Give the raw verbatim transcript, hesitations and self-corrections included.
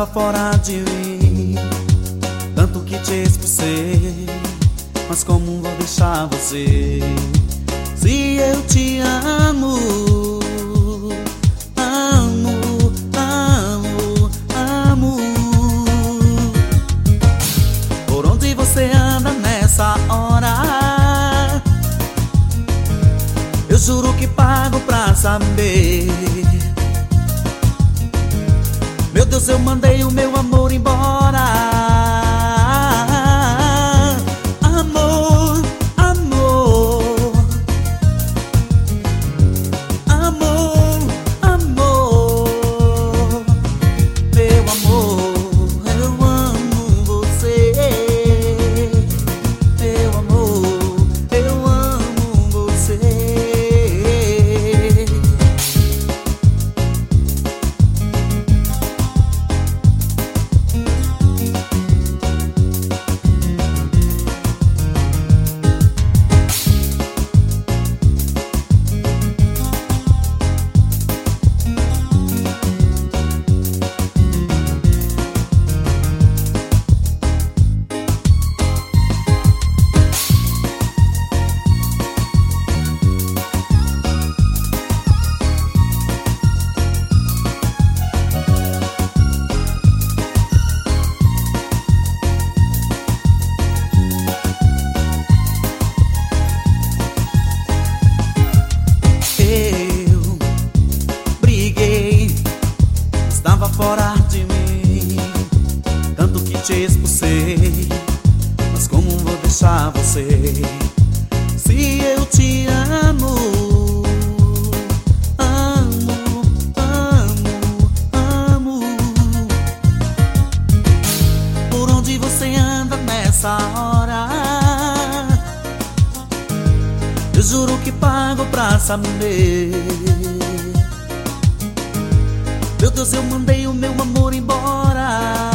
estava fora de mim, tanto que te expulsei. Mas como vou deixar você, se eu te amo? Amo, amo, amo. Por onde você anda nessa hora? Eu juro que pago pra saber. Meu Deus, eu mandei o meu amor embora. Amor, amor, amor, amor. Meu amor, eu amo você. Meu amor, eu amo você. Estava fora de mim, tanto que te expulsei. Mas como vou deixar você, se eu te amo? Amo, amo, amo. Por onde você anda nessa hora? Eu juro que pago pra saber. Meu Deus, eu mandei o meu amor embora.